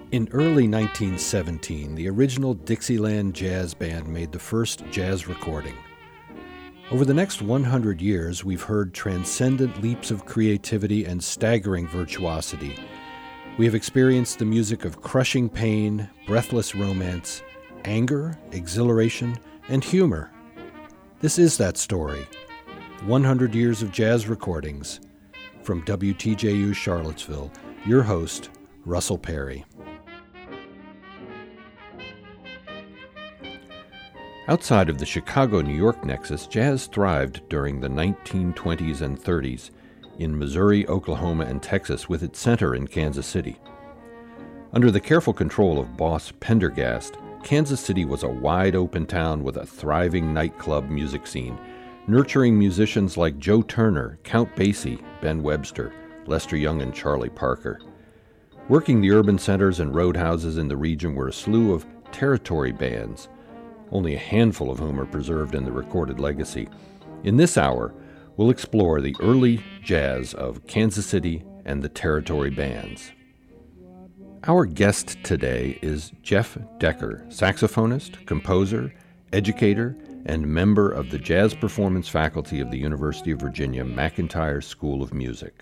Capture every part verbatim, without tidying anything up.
In early nineteen seventeen, the original Dixieland Jazz Band made the first jazz recording. Over the next one hundred years, we've heard transcendent leaps of creativity and staggering virtuosity. We have experienced the music of crushing pain, breathless romance, anger, exhilaration, and humor. This is that story. one hundred years of jazz recordings. From W T J U Charlottesville, your host, Russell Perry. Outside of the Chicago-New York nexus, jazz thrived during the nineteen twenties and thirties in Missouri, Oklahoma, and Texas, with its center in Kansas City. Under the careful control of boss Pendergast, Kansas City was a wide-open town with a thriving nightclub music scene, nurturing musicians like Joe Turner, Count Basie, Ben Webster, Lester Young, and Charlie Parker. Working the urban centers and roadhouses in the region were a slew of territory bands, only a handful of whom are preserved in the recorded legacy. In this hour, we'll explore the early jazz of Kansas City and the territory bands. Our guest today is Jeff Decker, saxophonist, composer, educator, and member of the Jazz Performance faculty of the University of Virginia McIntire School of Music.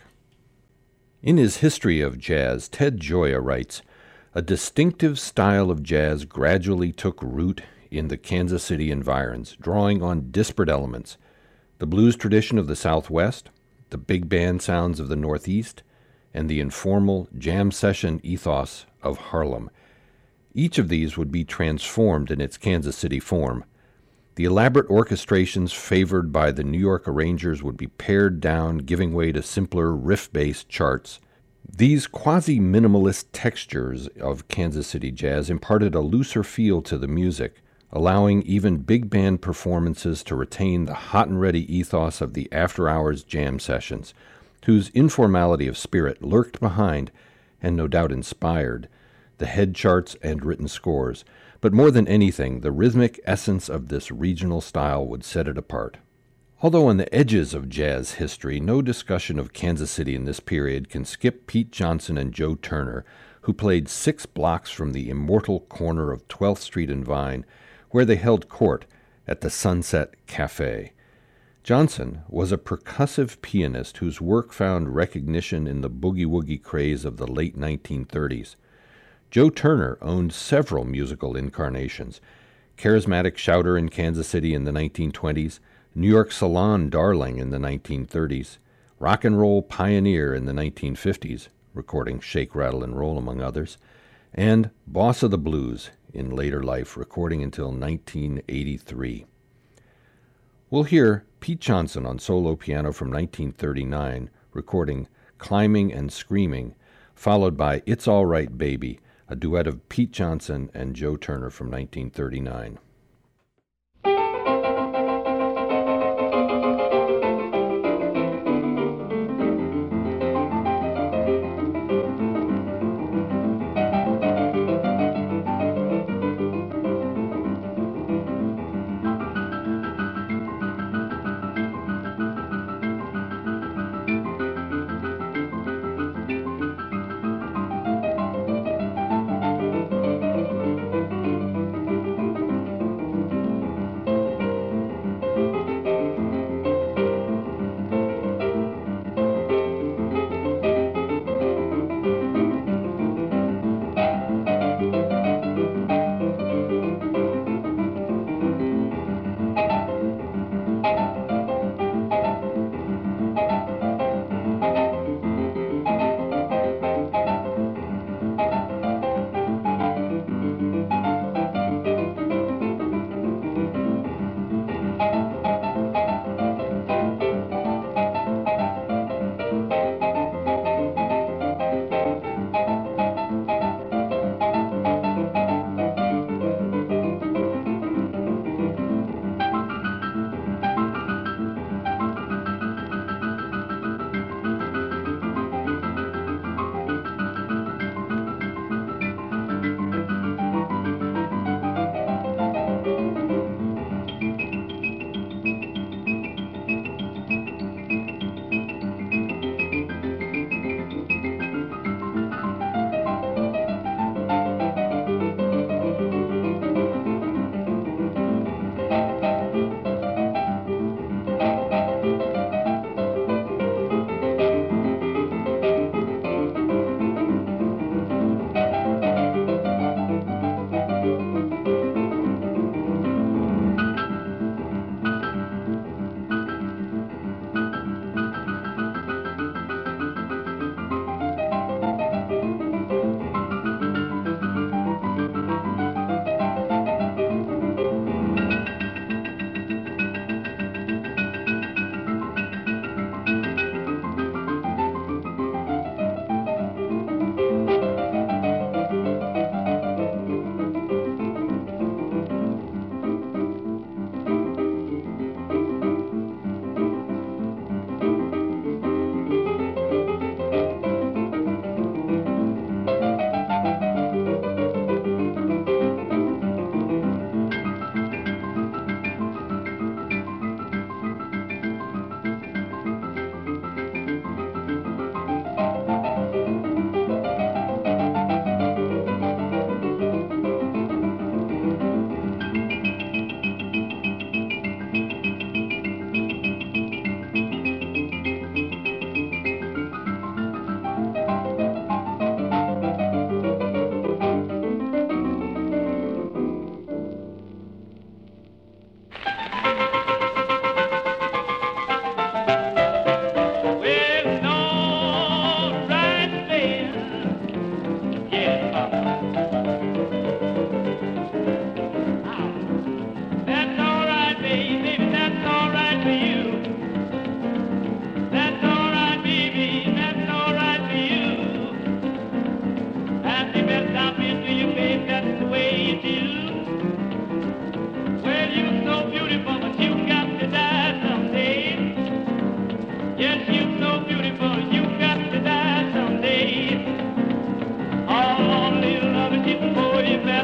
In his History of Jazz, Ted Gioia writes, "A distinctive style of jazz gradually took root in the Kansas City environs, drawing on disparate elements: the blues tradition of the Southwest, the big band sounds of the Northeast, and the informal jam session ethos of Harlem. Each of these would be transformed in its Kansas City form. The elaborate orchestrations favored by the New York arrangers would be pared down, giving way to simpler riff-based charts. These quasi-minimalist textures of Kansas City jazz imparted a looser feel to the music, allowing even big band performances to retain the hot and ready ethos of the after-hours jam sessions, whose informality of spirit lurked behind, and no doubt inspired, the head charts and written scores. But more than anything, the rhythmic essence of this regional style would set it apart." Although on the edges of jazz history, no discussion of Kansas City in this period can skip Pete Johnson and Joe Turner, who played six blocks from the immortal corner of twelfth Street and Vine, where they held court at the Sunset Cafe. Johnson was a percussive pianist whose work found recognition in the boogie-woogie craze of the late nineteen thirties. Joe Turner owned several musical incarnations: charismatic shouter in Kansas City in the nineteen twenties, New York salon darling in the nineteen thirties, rock and roll pioneer in the nineteen fifties, recording Shake, Rattle, and Roll among others, and boss of the blues in later life, recording until nineteen eighty-three. We'll hear Pete Johnson on solo piano from nineteen thirty-nine, recording Climbing and Screaming, followed by It's All Right Baby, a duet of Pete Johnson and Joe Turner from nineteen thirty-nine.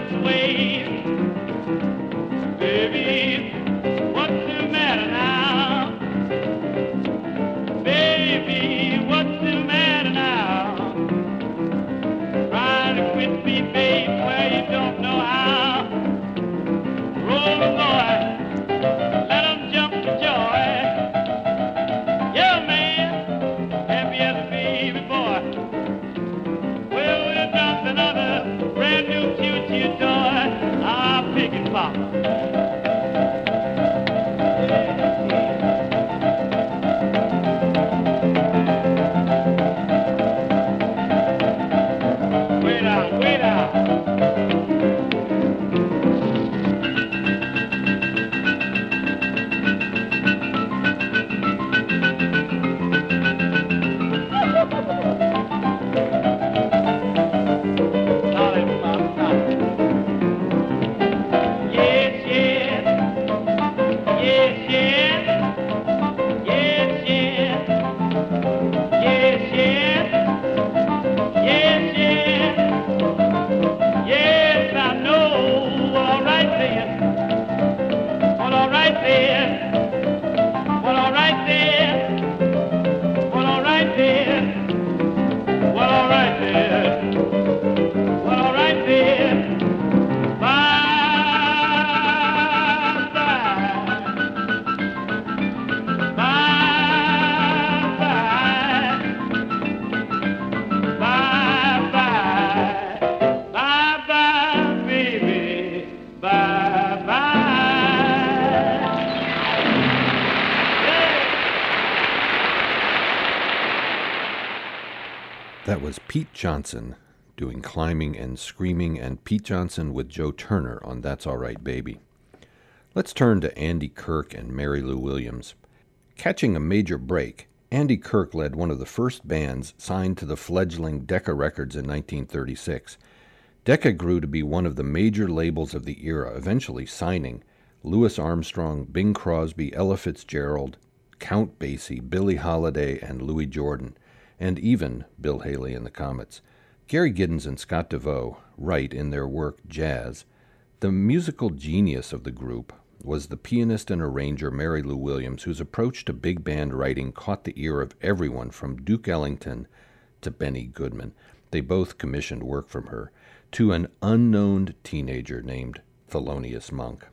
just wait. Baby, what's the matter now? Baby, what's the matter now? Trying to quit me, babe, where you don't know how. Roll the boy, let 'em jump for joy. Yeah, man, happy as a baby boy. Well, we're just another brand new choo-choo toy. I'll pick it, Papa. That was Pete Johnson doing Climbing and Screaming, and Pete Johnson with Joe Turner on That's All Right, Baby. Let's turn to Andy Kirk and Mary Lou Williams. Catching a major break, Andy Kirk led one of the first bands signed to the fledgling Decca Records in nineteen thirty-six. Decca grew to be one of the major labels of the era, eventually signing Louis Armstrong, Bing Crosby, Ella Fitzgerald, Count Basie, Billie Holiday, and Louis Jordan, and even Bill Haley and the Comets. Gary Giddens and Scott DeVoe write in their work Jazz, the musical genius of the group was the pianist and arranger Mary Lou Williams, whose approach to big band writing caught the ear of everyone from Duke Ellington to Benny Goodman. They both commissioned work from her to an unknown teenager named Thelonious Monk.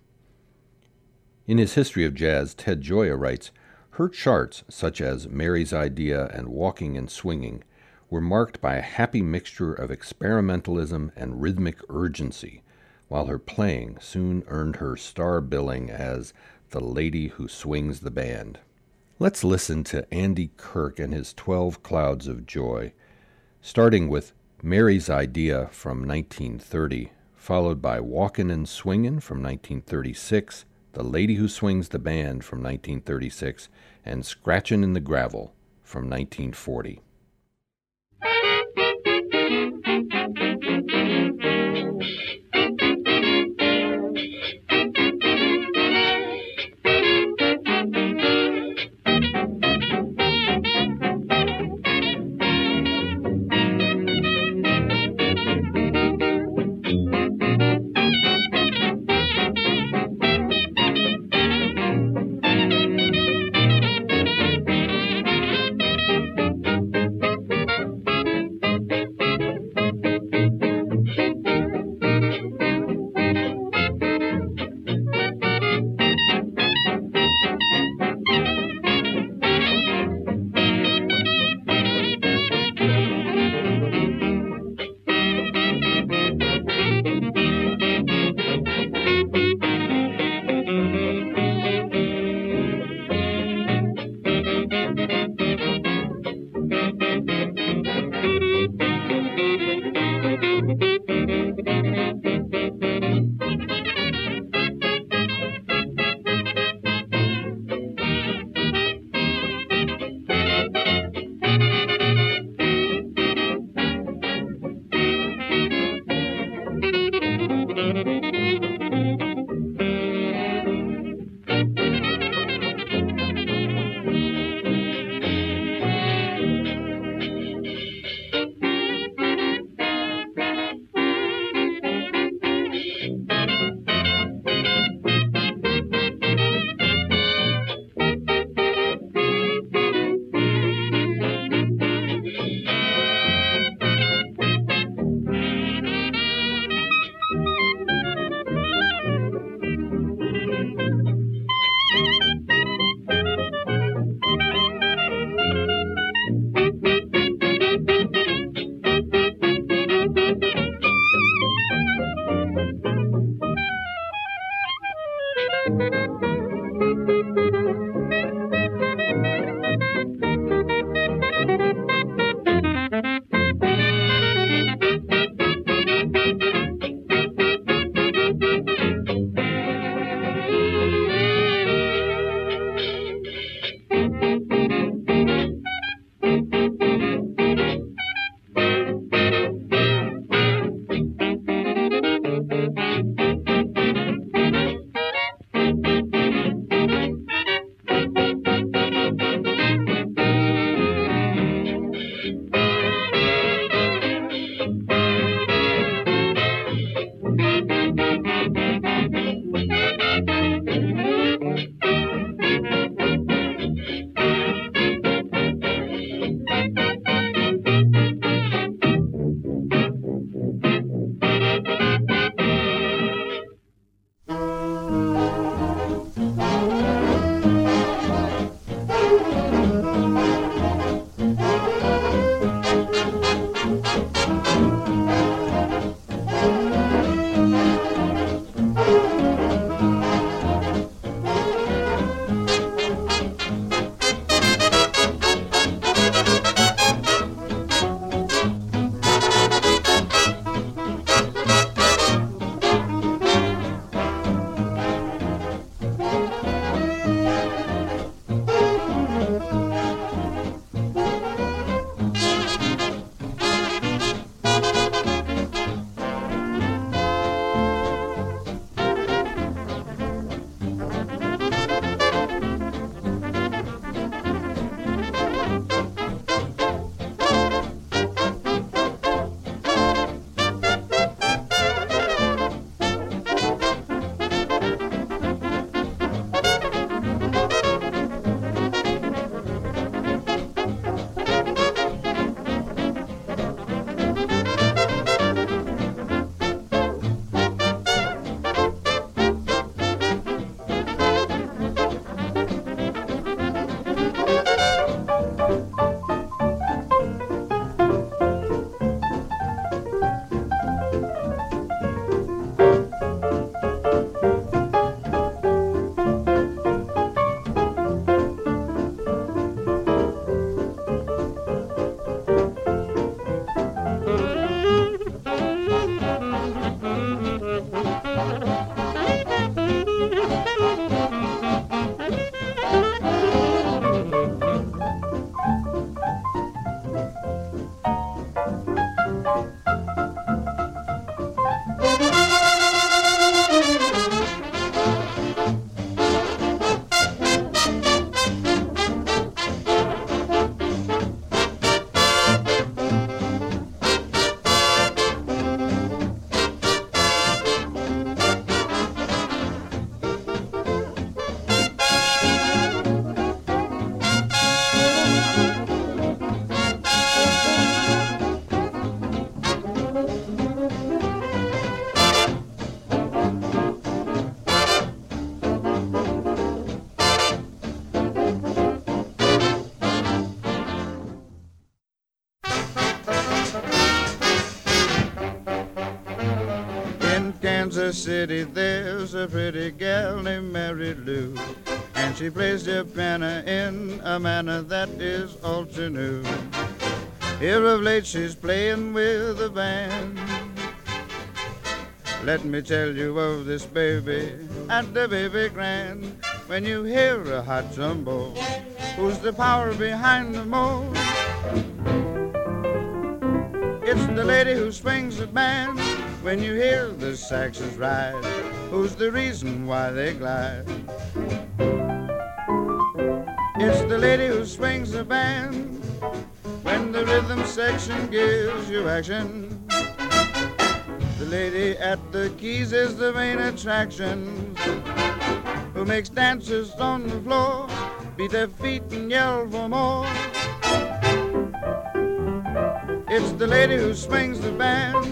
In his History of Jazz, Ted Gioia writes, her charts, such as Mary's Idea and Walking and Swinging, were marked by a happy mixture of experimentalism and rhythmic urgency, while her playing soon earned her star billing as the lady who swings the band. Let's listen to Andy Kirk and his Twelve Clouds of Joy, starting with Mary's Idea from nineteen thirty, followed by Walkin' and Swingin' from nineteen thirty-six, The Lady Who Swings the Band from nineteen thirty-six, and Scratchin' in the Gravel from nineteen forty. Kansas City, there's a pretty gal named Mary Lou, and she plays the piano in a manner that is ultra new. Here of late she's playing with a band. Let me tell you of this baby and the baby grand. When you hear a hot jumbo, who's the power behind the mold? It's the lady who swings the band. When you hear the saxes ride, who's the reason why they glide? It's the lady who swings the band. When the rhythm section gives you action, the lady at the keys is the main attraction, who makes dancers on the floor beat their feet and yell for more. It's the lady who swings the band.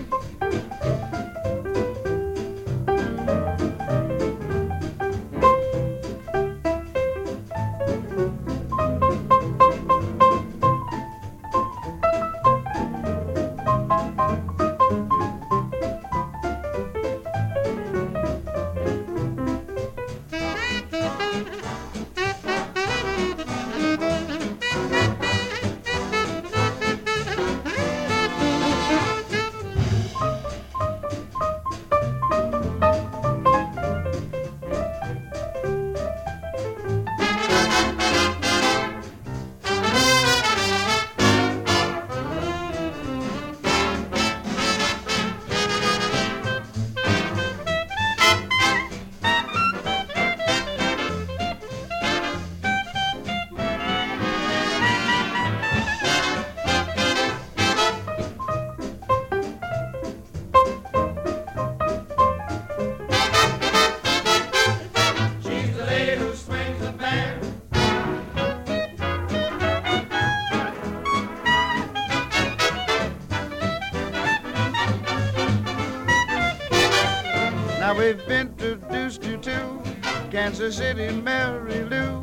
Now we've introduced you to Kansas City Mary Lou.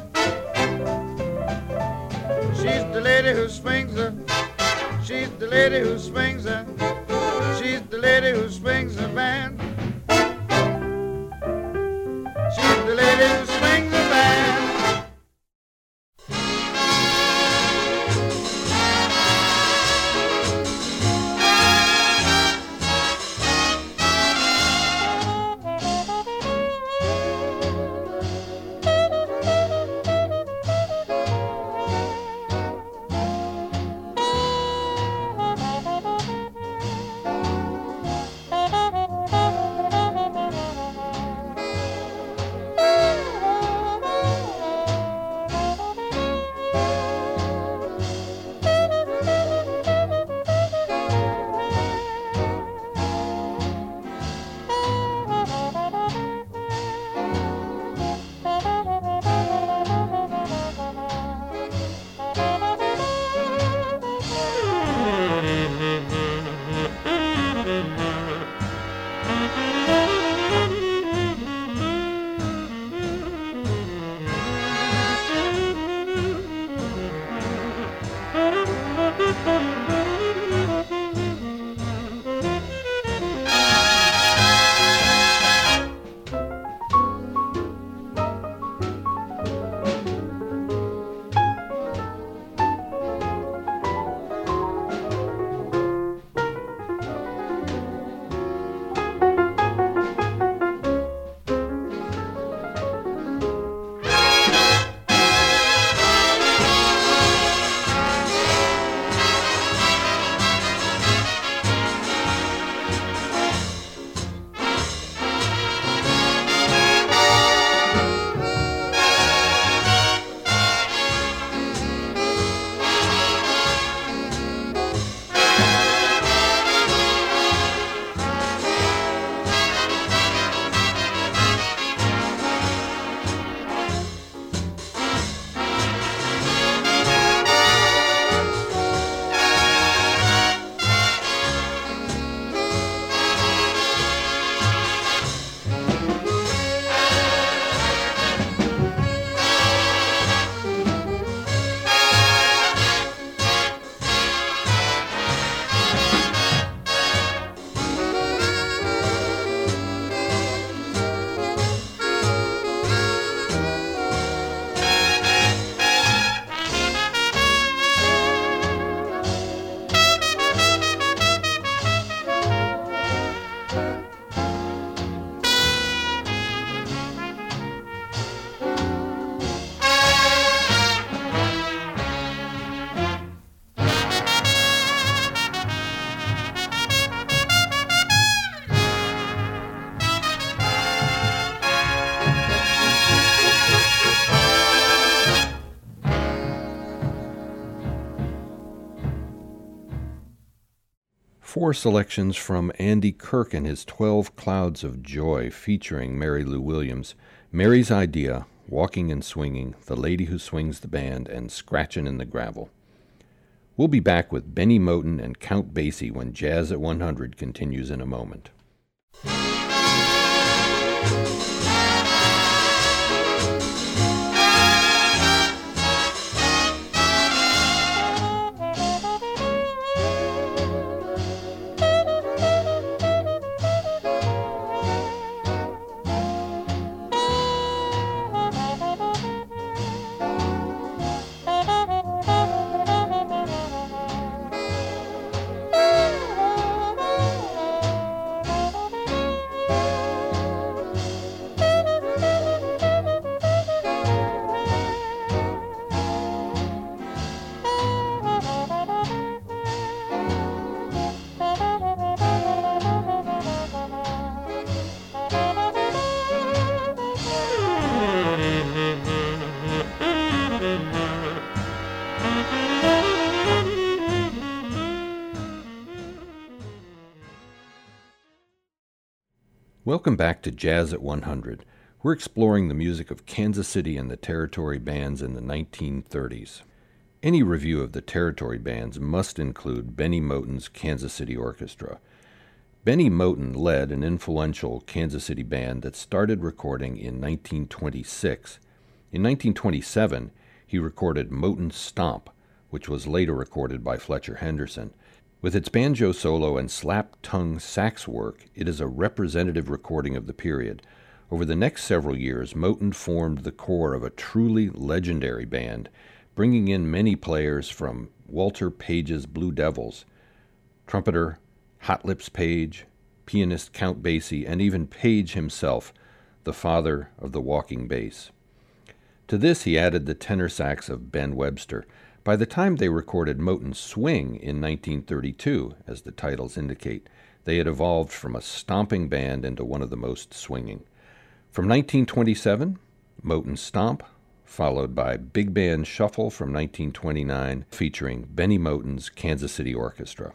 She's the lady who swings the, she's the lady who swings the, she's the lady who swings the band. She's the lady who swings the band. four selections from Andy Kirk and his twelve Clouds of Joy featuring Mary Lou Williams, Mary's Idea, Walking and Swinging, The Lady Who Swings the Band, and Scratchin' in the Gravel. We'll be back with Benny Moten and Count Basie when Jazz at one hundred continues in a moment. Welcome back to Jazz at one hundred. We're exploring the music of Kansas City and the Territory bands in the nineteen thirties. Any review of the Territory bands must include Benny Moten's Kansas City Orchestra. Benny Moten led an influential Kansas City band that started recording in nineteen twenty-six. In nineteen twenty-seven, he recorded Moten Stomp, which was later recorded by Fletcher Henderson. With its banjo solo and slap-tongue sax work, it is a representative recording of the period. Over the next several years, Moten formed the core of a truly legendary band, bringing in many players from Walter Page's Blue Devils, trumpeter Hot Lips Page, pianist Count Basie, and even Page himself, the father of the walking bass. To this he added the tenor sax of Ben Webster. By the time they recorded Moten Swing in nineteen thirty-two, as the titles indicate, they had evolved from a stomping band into one of the most swinging. From nineteen twenty-seven, Moten Stomp, followed by Big Band Shuffle from nineteen twenty-nine, featuring Benny Moten's Kansas City Orchestra.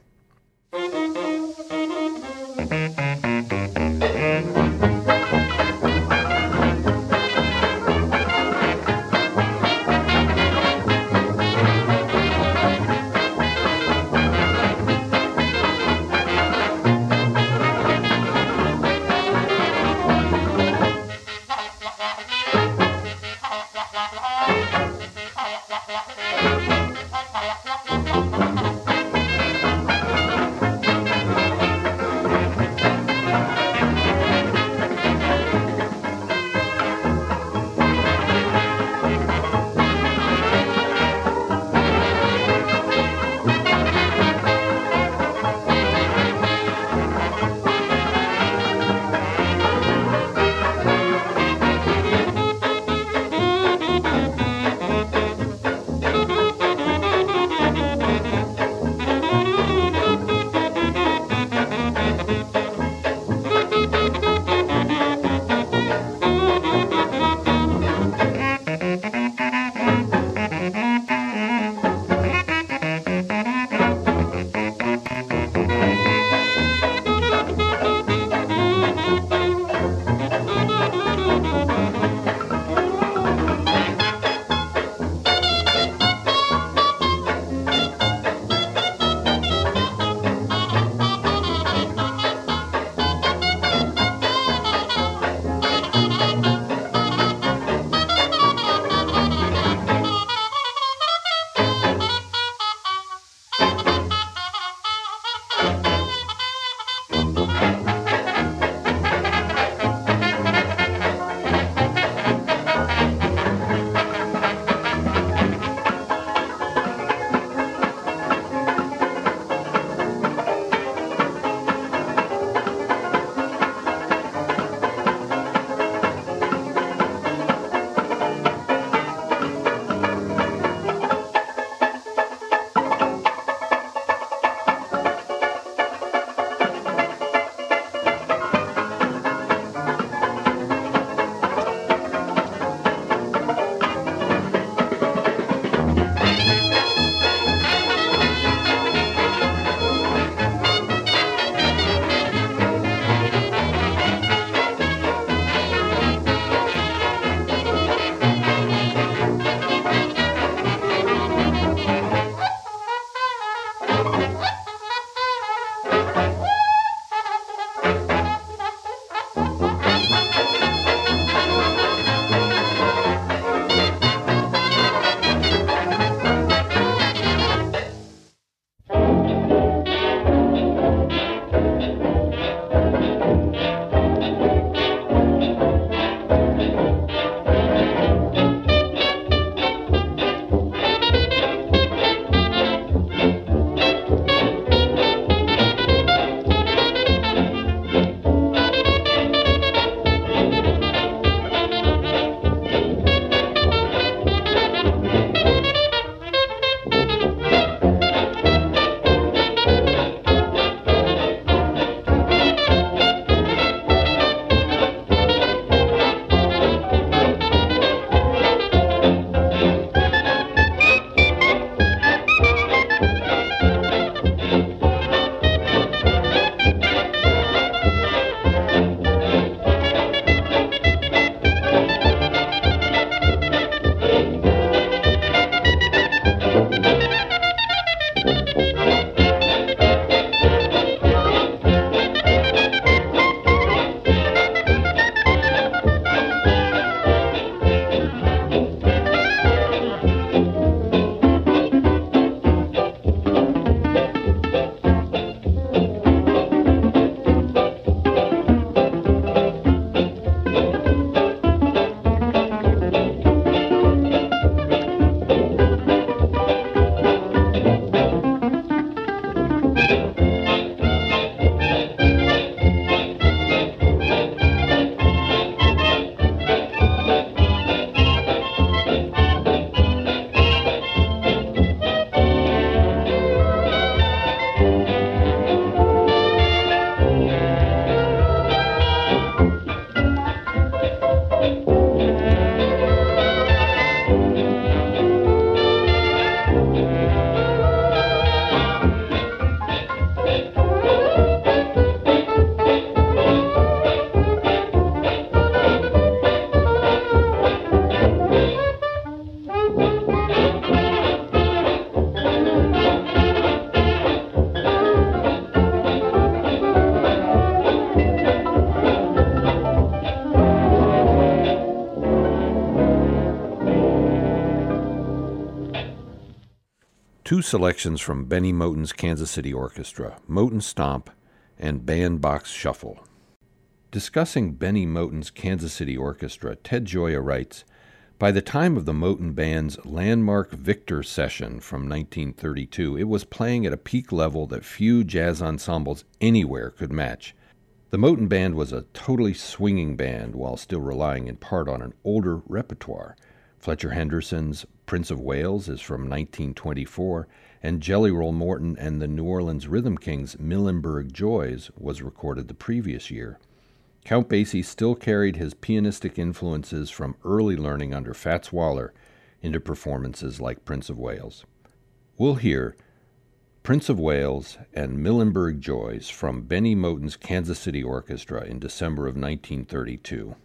two selections from Benny Moten's Kansas City Orchestra, Moten Stomp and Bandbox Shuffle. Discussing Benny Moten's Kansas City Orchestra, Ted Gioia writes, "By the time of the Moten Band's landmark Victor session from nineteen thirty-two, it was playing at a peak level that few jazz ensembles anywhere could match. The Moten Band was a totally swinging band while still relying in part on an older repertoire. Fletcher Henderson's Prince of Wales is from nineteen twenty-four, and Jelly Roll Morton and the New Orleans Rhythm Kings' Muhlenberg Joys was recorded the previous year. Count Basie still carried his pianistic influences from early learning under Fats Waller into performances like Prince of Wales. We'll hear Prince of Wales and Muhlenberg Joys from Benny Moten's Kansas City Orchestra in December of nineteen thirty-two.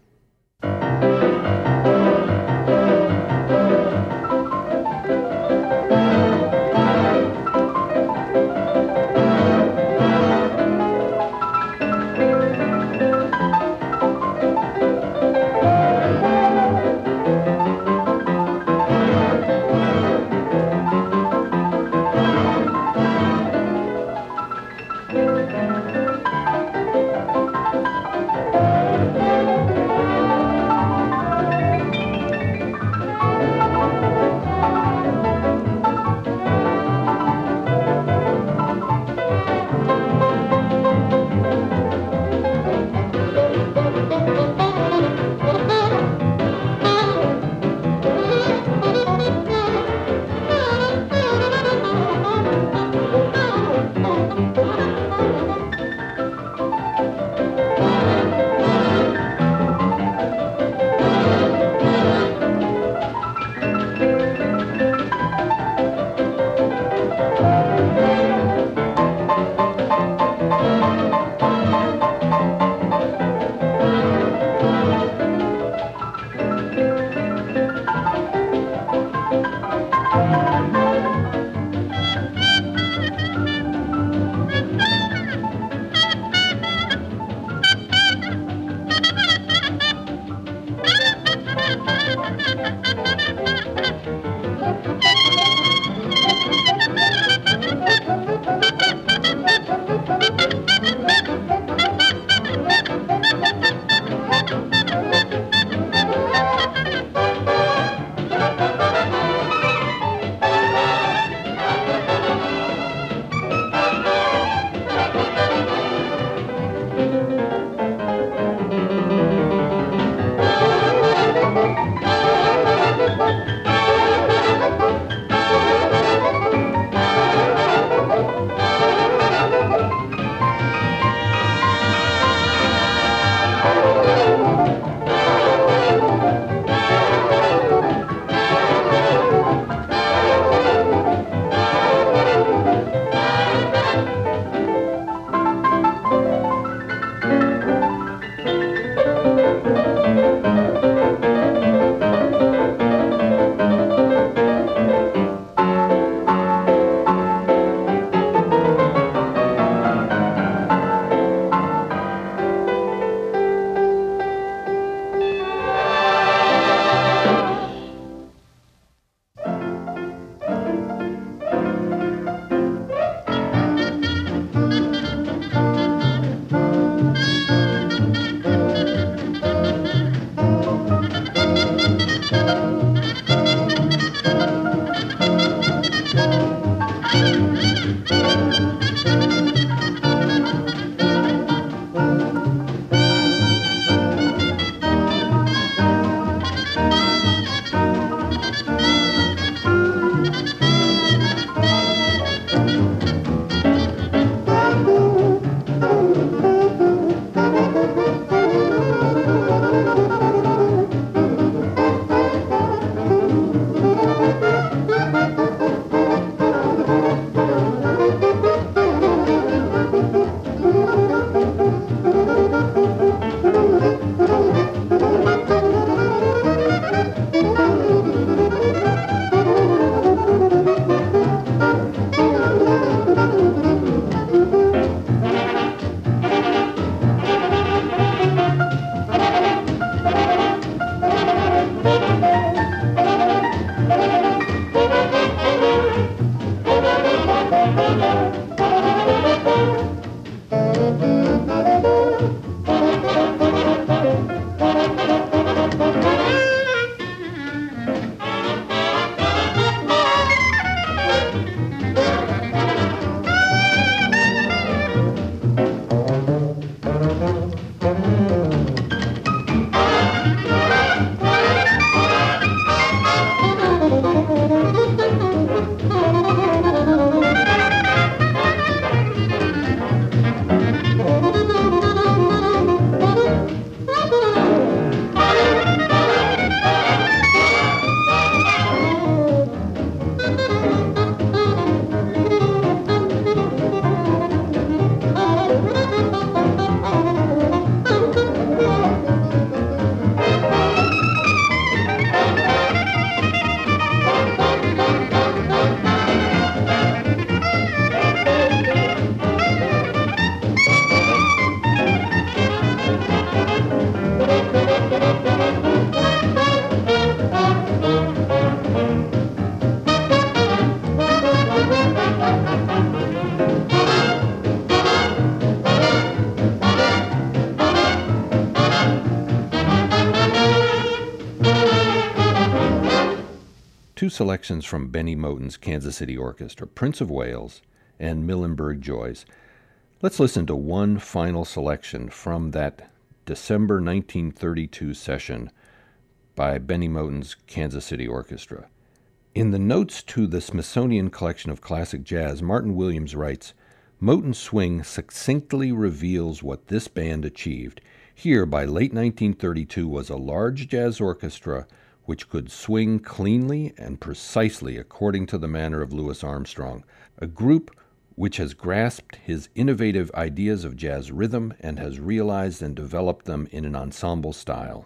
two selections from Benny Moten's Kansas City Orchestra, Prince of Wales and Muhlenberg Joys. Let's listen to one final selection from that December nineteen thirty-two session by Benny Moten's Kansas City Orchestra. In the notes to the Smithsonian Collection of Classic Jazz, Martin Williams writes, "Moten's swing succinctly reveals what this band achieved. Here, by late nineteen thirty-two, was a large jazz orchestra which could swing cleanly and precisely according to the manner of Louis Armstrong, a group which has grasped his innovative ideas of jazz rhythm and has realized and developed them in an ensemble style."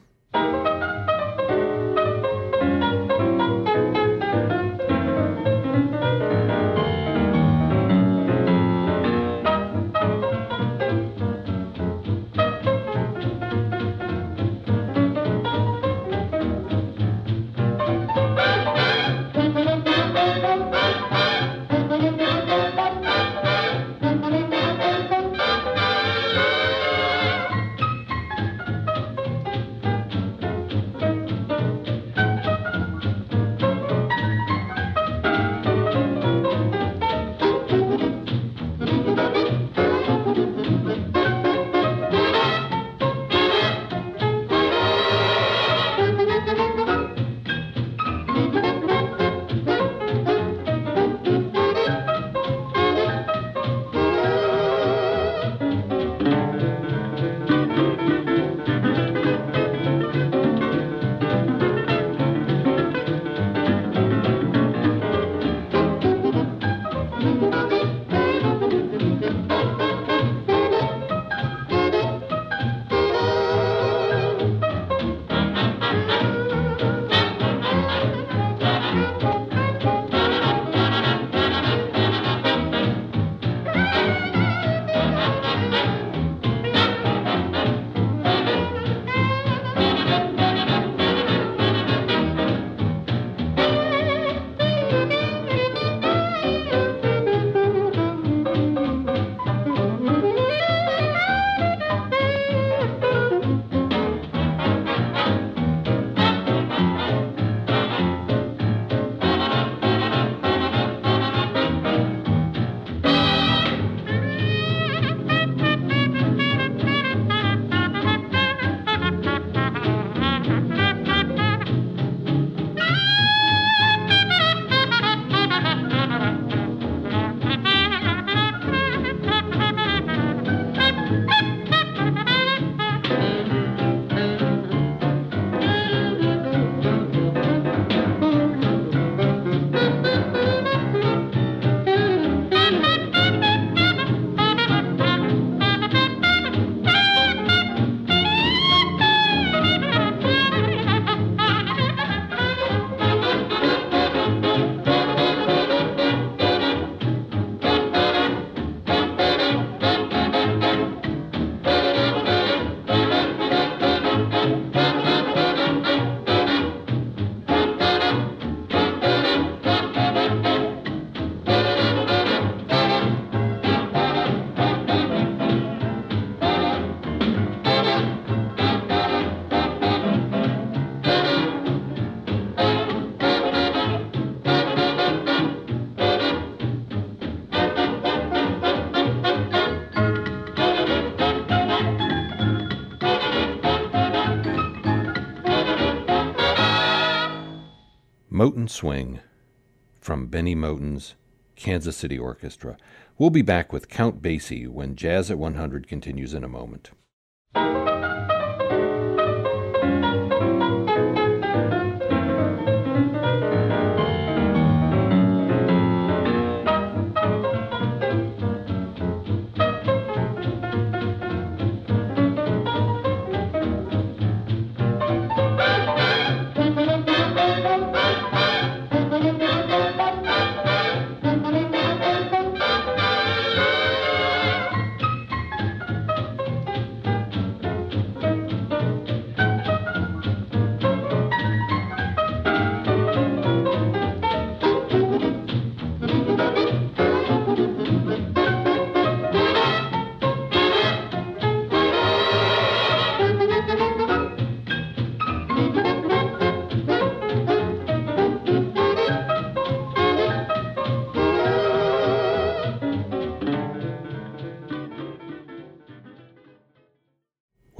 Moten Swing from Benny Moten's Kansas City Orchestra. We'll be back with Count Basie when Jazz at one hundred continues in a moment.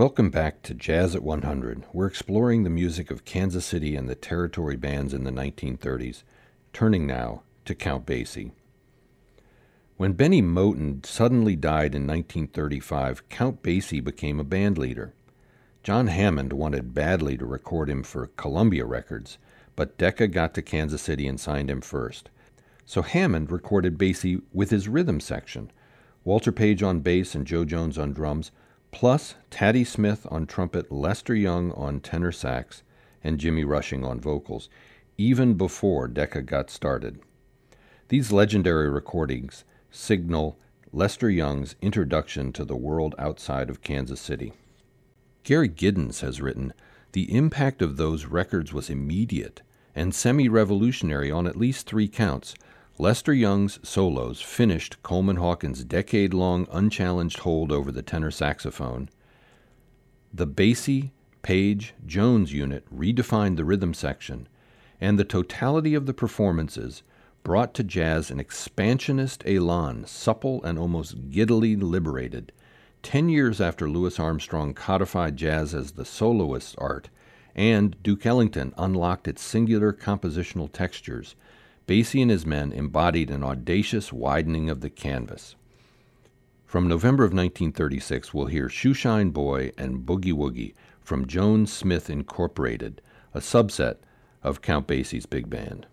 Welcome back to Jazz at one hundred. We're exploring the music of Kansas City and the territory bands in the nineteen thirties, turning now to Count Basie. When Benny Moten suddenly died in nineteen thirty-five, Count Basie became a band leader. John Hammond wanted badly to record him for Columbia Records, but Decca got to Kansas City and signed him first. So Hammond recorded Basie with his rhythm section, Walter Page on bass and Joe Jones on drums, plus Taddy Smith on trumpet, Lester Young on tenor sax, and Jimmy Rushing on vocals, even before Decca got started. These legendary recordings signal Lester Young's introduction to the world outside of Kansas City. Gary Giddens has written, "The impact of those records was immediate and semi-revolutionary on at least three counts. Lester Young's solos finished Coleman Hawkins' decade-long unchallenged hold over the tenor saxophone. The Basie, Page, Jones unit redefined the rhythm section, and the totality of the performances brought to jazz an expansionist elan, supple and almost giddily liberated. Ten years after Louis Armstrong codified jazz as the soloist's art, and Duke Ellington unlocked its singular compositional textures, Basie and his men embodied an audacious widening of the canvas." From November of nineteen thirty-six, we'll hear Shoeshine Boy and Boogie Woogie from Jones Smith Incorporated, a subset of Count Basie's big band.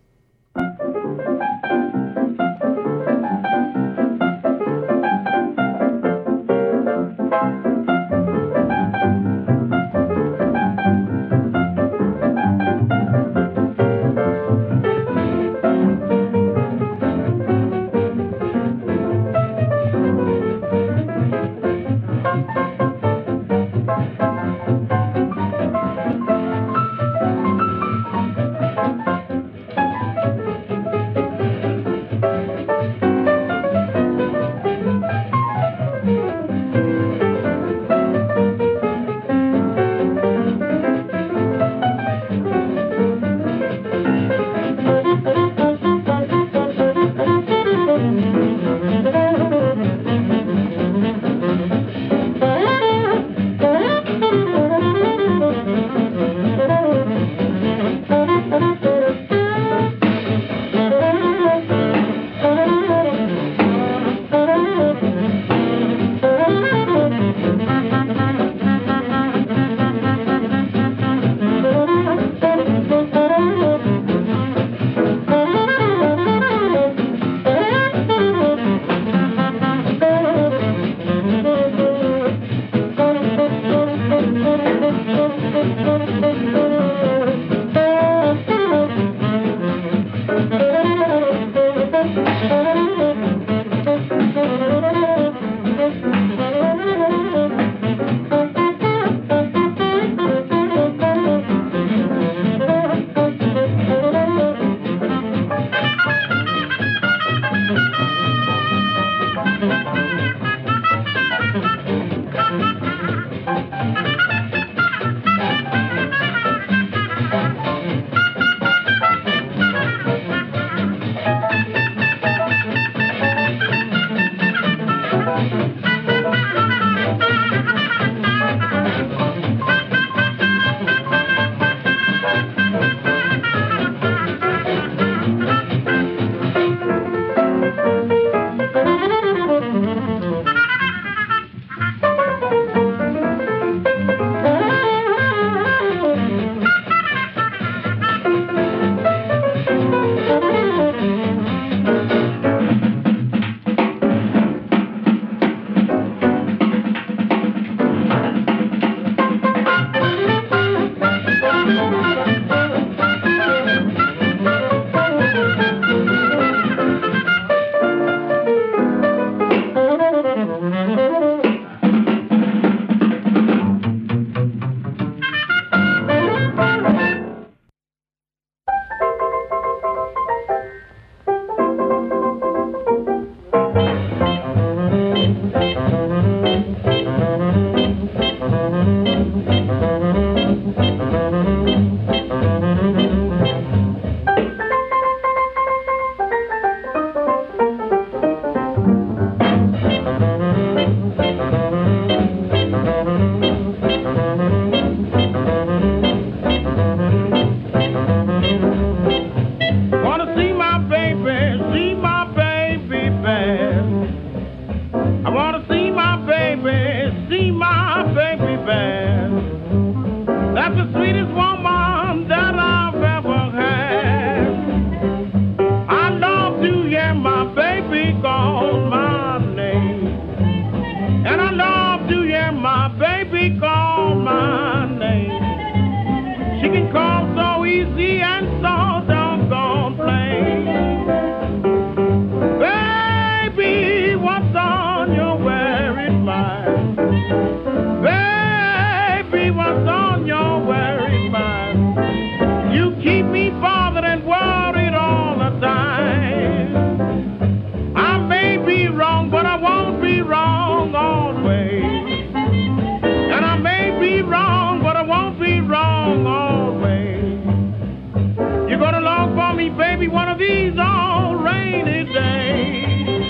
say what's on your worried mind. You keep me bothered and worried all the time. I may be wrong, but I won't be wrong always. And I may be wrong, but I won't be wrong always. You're gonna long for me, baby, one of these all rainy days.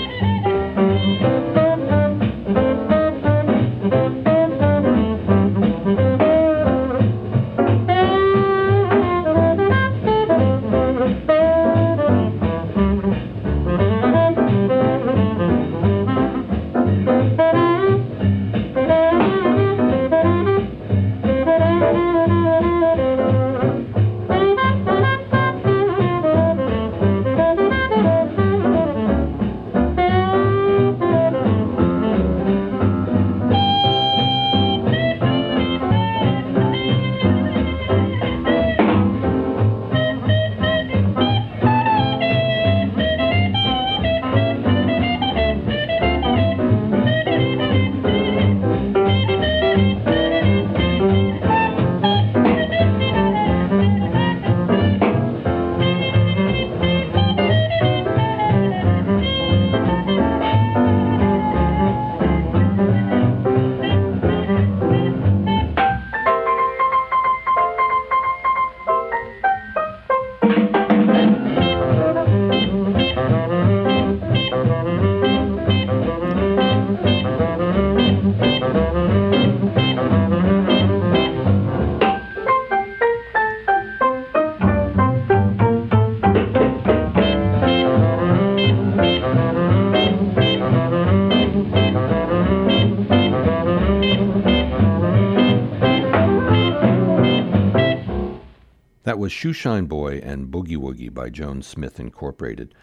That was Shoeshine Boy and Boogie Woogie by Joan Smith Incorporated.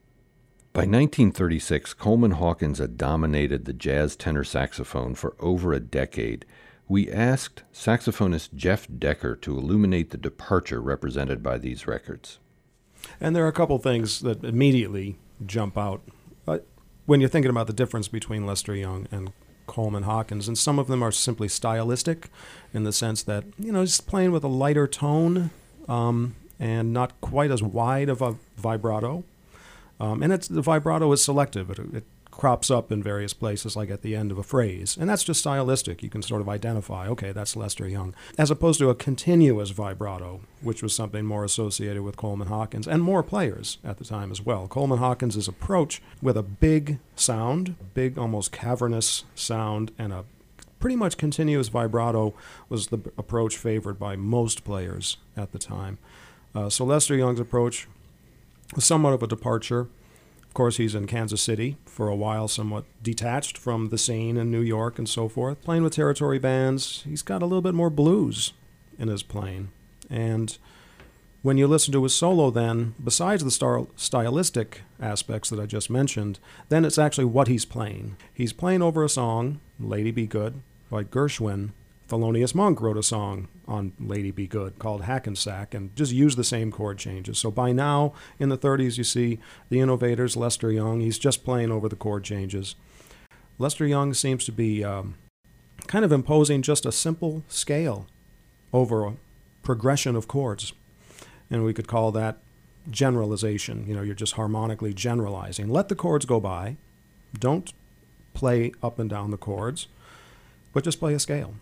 By nineteen thirty-six, Coleman Hawkins had dominated the jazz tenor saxophone for over a decade. We asked saxophonist Jeff Decker to illuminate the departure represented by these records. And there are a couple things that immediately jump out uh, when you're thinking about the difference between Lester Young and Coleman Hawkins, and some of them are simply stylistic in the sense that, you know, he's playing with a lighter tone um, and not quite as wide of a vibrato. Um, and it's, the vibrato is selective. It, it crops up in various places, like at the end of a phrase. And that's just stylistic. You can sort of identify, okay, that's Lester Young. As opposed to a continuous vibrato, which was something more associated with Coleman Hawkins and more players at the time as well. Coleman Hawkins' approach with a big sound, big, almost cavernous sound, and a pretty much continuous vibrato was the approach favored by most players at the time. Uh, so Lester Young's approach was somewhat of a departure. Of course, he's in Kansas City for a while, somewhat detached from the scene in New York and so forth, playing with territory bands. He's got a little bit more blues in his playing. And when you listen to his solo then, besides the star- stylistic aspects that I just mentioned, then it's actually what he's playing. He's playing over a song, Lady Be Good, by Gershwin. Thelonious Monk wrote a song on Lady Be Good called Hackensack and just used the same chord changes. So by now, in the thirties, you see the innovators, Lester Young, he's just playing over the chord changes. Lester Young seems to be um, kind of imposing just a simple scale over a progression of chords. And we could call that generalization. You know, you're just harmonically generalizing. Let the chords go by. Don't play up and down the chords, but just play a scale.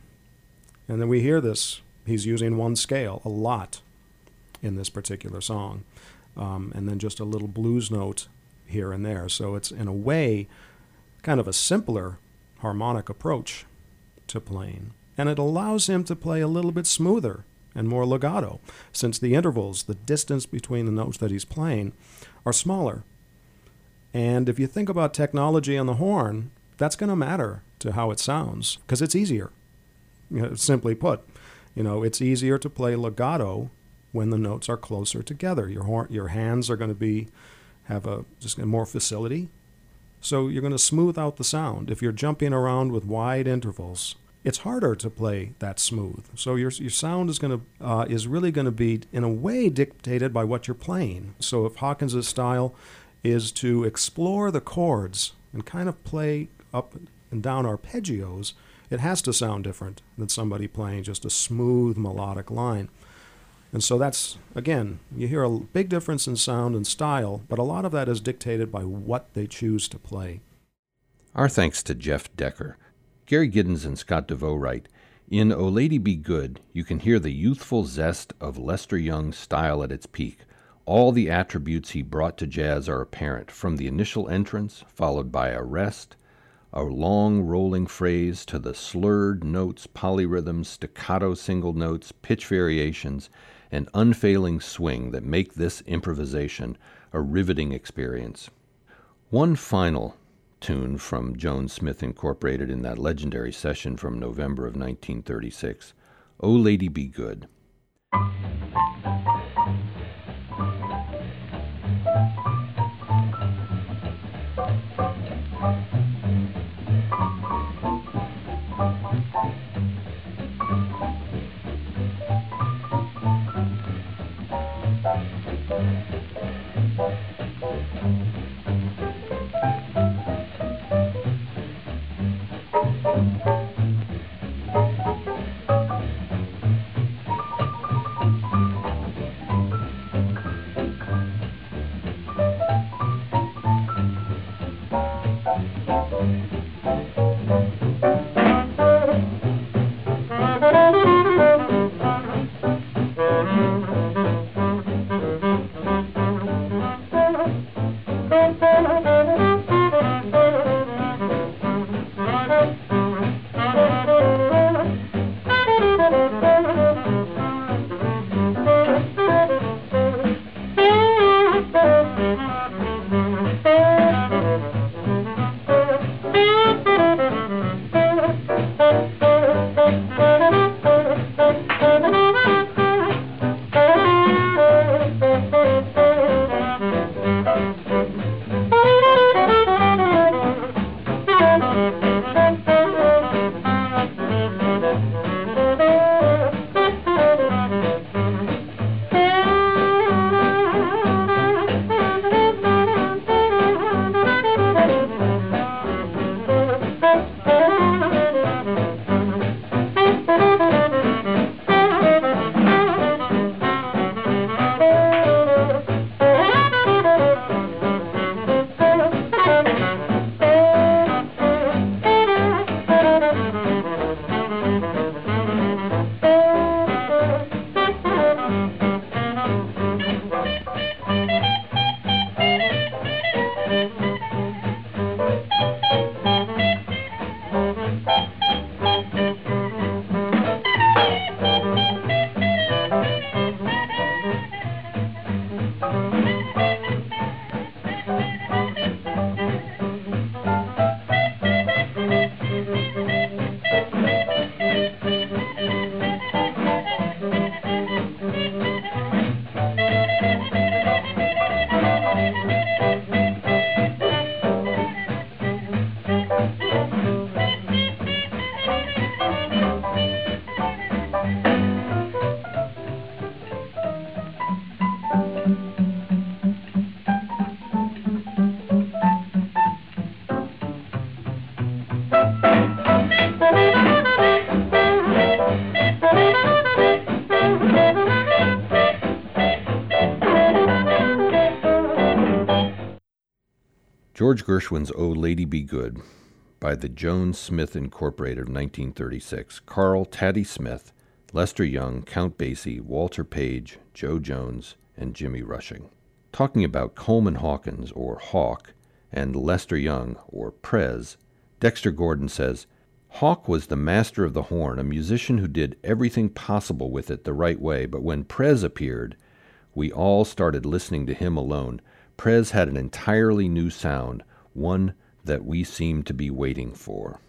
And then we hear this. He's using one scale a lot in this particular song. Um, and then just a little blues note here and there. So it's, in a way, kind of a simpler harmonic approach to playing. And it allows him to play a little bit smoother and more legato, since the intervals, the distance between the notes that he's playing, are smaller. And if you think about technology on the horn, that's going to matter to how it sounds, because it's easier. You know, simply put, you know, it's easier to play legato when the notes are closer together. Your horn, your hands are going to be have a just more facility, so you're going to smooth out the sound. If you're jumping around with wide intervals, it's harder to play that smooth. So your your sound is going to uh, is really going to be in a way dictated by what you're playing. So if Hawkins' style is to explore the chords and kind of play up and down arpeggios, it has to sound different than somebody playing just a smooth melodic line. And so that's, again, you hear a big difference in sound and style, but a lot of that is dictated by what they choose to play. Our thanks to Jeff Decker. Gary Giddens and Scott DeVoe write, in O Lady Be Good, you can hear the youthful zest of Lester Young's style at its peak. All the attributes he brought to jazz are apparent, from the initial entrance, followed by a rest, a long rolling phrase, to the slurred notes, polyrhythms, staccato single notes, pitch variations, and unfailing swing that make this improvisation a riveting experience. One final tune from Jones Smith Incorporated in that legendary session from November of nineteen thirty-six, O Lady Be Good. George Gershwin's O Lady Be Good by the Jones Smith Incorporated of nineteen thirty-six. Carl Taddy Smith, Lester Young, Count Basie, Walter Page, Joe Jones, and Jimmy Rushing. Talking about Coleman Hawkins, or Hawk, and Lester Young, or Prez, Dexter Gordon says, Hawk was the master of the horn, a musician who did everything possible with it the right way, but when Prez appeared, we all started listening to him alone. Prez had an entirely new sound, one that we seemed to be waiting for.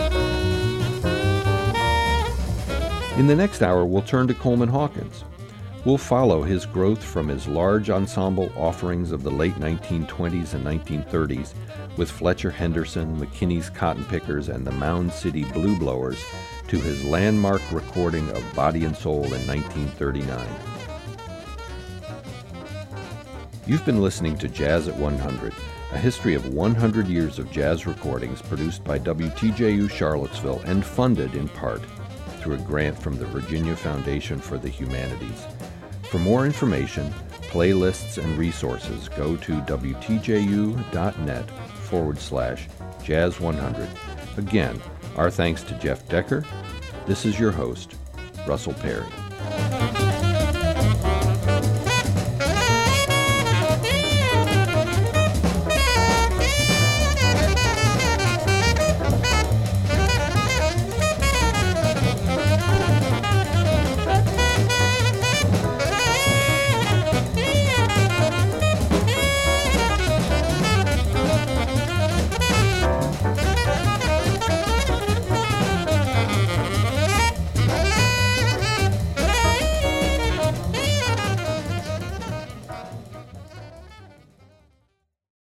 In the next hour, we'll turn to Coleman Hawkins. We'll follow his growth from his large ensemble offerings of the late nineteen twenties and nineteen thirties with Fletcher Henderson, McKinney's Cotton Pickers, and the Mound City Blue Blowers to his landmark recording of Body and Soul in nineteen thirty-nine. You've been listening to Jazz at one hundred, a history of one hundred years of jazz recordings produced by W T J U Charlottesville and funded in part through a grant from the Virginia Foundation for the Humanities. For more information, playlists, and resources, go to W T J U dot net forward slash Jazz one hundred. Again, our thanks to Jeff Decker. This is your host, Russell Perry.